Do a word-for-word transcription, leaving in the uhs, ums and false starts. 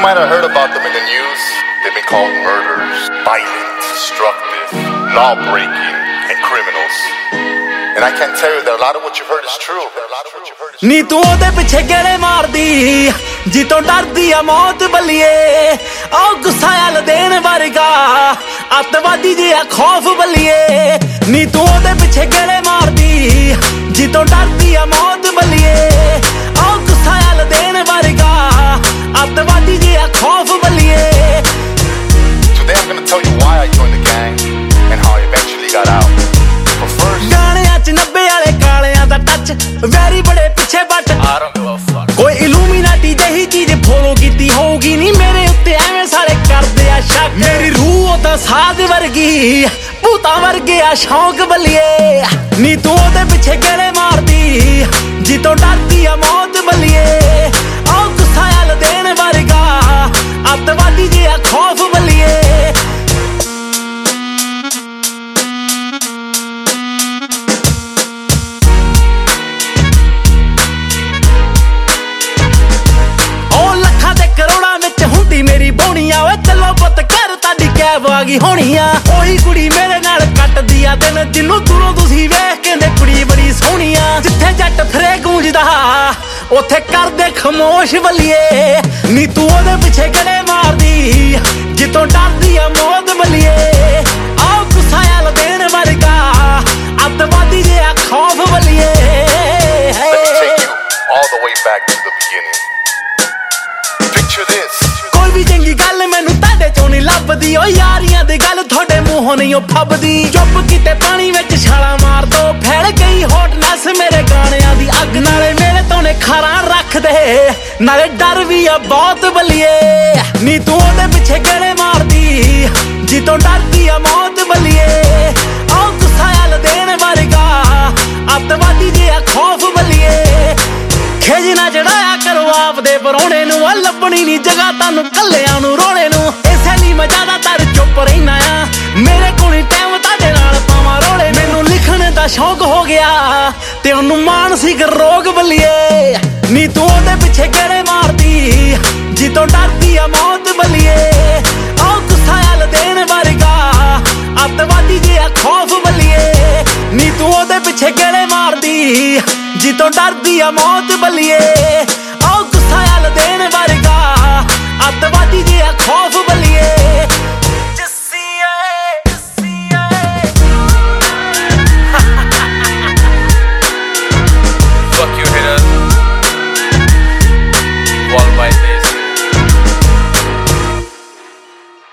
might have heard about them in the news. They've been called murderers, violent, destructive, law-breaking, and criminals. And I can tell you that a lot of what you've heard is true. ਨੀ ਤੂੰ ਉਹਦੇ ਪਿੱਛੇ ਗੇੜੇ ਮਾਰਦੀ ਜਿੱਤੋਂ ਡਰਦੀ ਆ ਮੌਤ ਬੱਲੀਏ ਆਹ ਗੁੱਸਾ ਆਲ ਦੇਣ ਵਰਗਾ ਅੱਤਵਾਦੀ ਜਿਹਾ ਖੌਫ ਬੱਲੀਏ ਨੀ ਤੂੰ ਉਹਦੇ ਪਿੱਛੇ ਗੇੜੇ ਮਾਰਦੀ ਜਿੱਤੋਂ ਡਰਦੀ ਆ ਮੌਤ ਬੱਲੀਏ ਆਹ ਗੁੱਸਾ ਆਲ ਦੇਣ ਵਰਗਾ ਅੱਤਵਾਦੀ ਜਿਹਾ ਖੌਫ ਬੱਲੀਏ Today I'm gonna tell you why I joined the gang and how I eventually got out. But first, ਗਾਣਿਆਂ ਚ ਨੱਬੇ ਵਾਲੇ ਕਾਲਿਆਂ ਦਾ ਟੱਚ ਵੈਰੀ ਬੜੇ ਪਿੱਛੇ but I don't give a fuck. ਕੋਈ ਇਲੂਮੀਨਾਟੀ ਜਿਹੀ ਚੀਜ਼ ਫੋਲੋ ਕੀਤੀ ਹੋਊਗੀ ਨੀ ਮੇਰੇ ਉੱਤੇ ਐਵੇਂ ਸਾਰੇ ਕਰਦੇ ਆ ਸ਼ੱਕ ਮੇਰੀ ਰੂਹ ਉਹ ਤਾਂ ਸਾਧ ਵਰਗੀ ਭੂਤਾਂ ਵਰਗੇ ਆ ਸ਼ੌਂਕ ਬੱਲੀਏ ਨੀ ਤੂੰ ਉਹਦੇ ਪਿੱਛੇ ਗੇੜੇ ਮਾਰਦੀ ਜਿੱਤੋਂ ਡਰਦੀ ਆ ਮੌਤ ਬੱਲੀਏ ਆਹ ਗੁੱਸਾ ਆਲ ਦੇਣ ਵਰਗਾ ਅੱਤਵਾਦੀ ਜਿਹਾ ਖੌਫ ਬੱਲੀਏ ਮੇਰੀ ਬੋਣੀਆਂ ਵੇ ਚੱਲੋ ਪੁੱਤ ਘਰ ਤੁਹਾਡੀ ਕੈਬ ਆ ਗਈ ਹੋਣੀ ਆ ਉਹੀ ਕੁੜੀ ਮੇਰੇ ਨਾਲ ਕੱਟਦੀ ਆ ਦਿਨ ਜਿਹਨੂੰ ਦੂਰੋਂ ਤੁਸੀਂ ਵੇਖ ਕਹਿੰਦੇ ਕੁੜੀ ਬੜੀ ਸੋਹਣੀ ਆ ਜਿੱਥੇ ਜੱਟ ਫਿਰੇ ਗੂੰਜਦਾ ਉੱਥੇ ਕਰਦੇ ਖਮੋਸ਼ ਬੱਲੀਏ ਨੀ ਤੂੰ ਉਹਦੇ ਪਿੱਛੇ ਗੜੇ ਮਾਰਦੀ ਜਿੱਤੋਂ ਡਰਦੀ ਆ ਮੌਤ ਬੱਲੀਏ ਆਹ ਗੁੱਸਾ ਆਲ ਦੇਣ ਵਰਗਾ ਅੱਤਵਾਦੀ ਜਿਹਾ ਖੌਫ ਬੱਲੀਏ let me take you all the way back to the beginning. Picture this. ਵੀ ਚੰਗੀ ਗੱਲ ਮੈਨੂੰ ਤੁਹਾਡੇ ਚੋਂ ਨਹੀਂ ਲੱਭਦੀ ਓ ਯਾਰੀਆਂ ਦੀ ਗੱਲ ਤੁਹਾਡੇ ਮੂੰਹੋਂ ਨਹੀਂ ਓ ਫੱਬਦੀ ਚੁੱਪ ਕੀਤੇ ਪਾਣੀ ਵਿੱਚ ਛਾਲਾਂ ਮਾਰ ਦੋ ਫੈਲ ਗਈ ਹੌਟਨੈਸ ਮੇਰੇ ਗਾਣਿਆਂ ਦੀ ਅੱਗ ਨਾਲੇ ਮੇਰੇ ਤੋਂ ਨੇ ਖਾਰਾਂ ਰੱਖਦੇ ਨਾਲੇ ਡਰ ਵੀ ਆ ਬਹੁਤ ਬੱਲੀਏ ਨੀ ਤੂੰ ਉਹਦੇ ਪਿੱਛੇ ਗੇੜੇ ਮਾਰਦੀ ਜਿੱਤੋਂ ਡਰਦੀ ਆ ਮੌਤ ਬੱਲੀਏ ਆਹ ਗੁੱਸਾ ਆਲ ਦੇਣ ਵਰਗਾ ਅੱਤਵਾਦੀ ਜਿਹਾ ਖੌਫ ਬੱਲੀਏ ਖੇਜ ਨਾ ਚੜਾਇਆ ਕਰੋ ਆਪਦੇ ਪਰੋਣੇ ਨੂੰ ਆ ਲੱਭਣੀ ਨੀ ਜਗ੍ਹਾ ਤੁਹਾਨੂੰ ਕੱਲਿਆਂ ਨੂੰ ਰੋਣੇ ਨੂੰ ਇਸੇ ਲਈ ਮੈਂ ਜ਼ਿਆਦਾਤਰ ਚੁੱਪ ਰਹਿਣਾ ਆ ਮੇਰੇ ਕੋਲ ਟਾਈਮ ਤੁਹਾਡੇ ਨਾਲ ਪਾਵਾਂ ਰੋਲੇ ਮੈਨੂੰ ਲਿਖਣ ਦਾ ਸ਼ੌਂਕ ਹੋ ਗਿਆ ਤੇ ਉਹਨੂੰ ਮਾਨਸਿਕ ਰੋਗ ਬੱਲੀਏ ਨੀ ਤੂੰ ਉਹਦੇ ਪਿੱਛੇ ਗੇੜੇ ਮਾਰਦੀ ਜਿੱਤੋਂ ਡਰਦੀ ਆ ਮੌਤ ਬੱਲੀਏ ਆਹ ਗੁੱਸਾ ਆਲ ਦੇਣ ਵਰਗਾ ਅੱਤਵਾਦੀ ਜਿਹਾ ਖੌਫ ਬੱਲੀਏ ਨੀ ਤੂੰ ਉਹਦੇ ਪਿੱਛੇ ਗੇੜੇ ਮਾਰਦੀ ਜਿੱਤੋਂ ਡਰਦੀ ਆ ਮੌਤ ਬੱਲੀਏ ਆਹ ਗੁੱਸਾ ਆਲ ਦੇਣ